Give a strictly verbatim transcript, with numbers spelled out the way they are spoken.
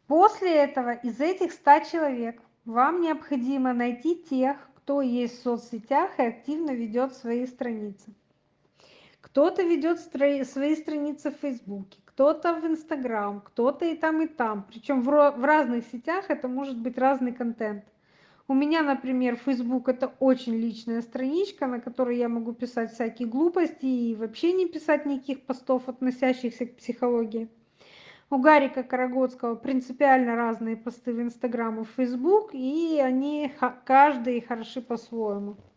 После этого из этих ста человек вам необходимо найти тех, кто есть в соцсетях и активно ведет свои страницы. Кто-то ведет строи свои страницы в "Фейсбуке", кто-то в "Инстаграм", кто-то и там, и там. Причем в ро в разных сетях это может быть разный контент. У меня, например, "Фейсбук" — это очень личная страничка, на которой я могу писать всякие глупости и вообще не писать никаких постов, относящихся к психологии. У Гарика Карагодского принципиально разные посты в "Инстаграм" и в "Фейсбук", и они ха каждый хороши по-своему.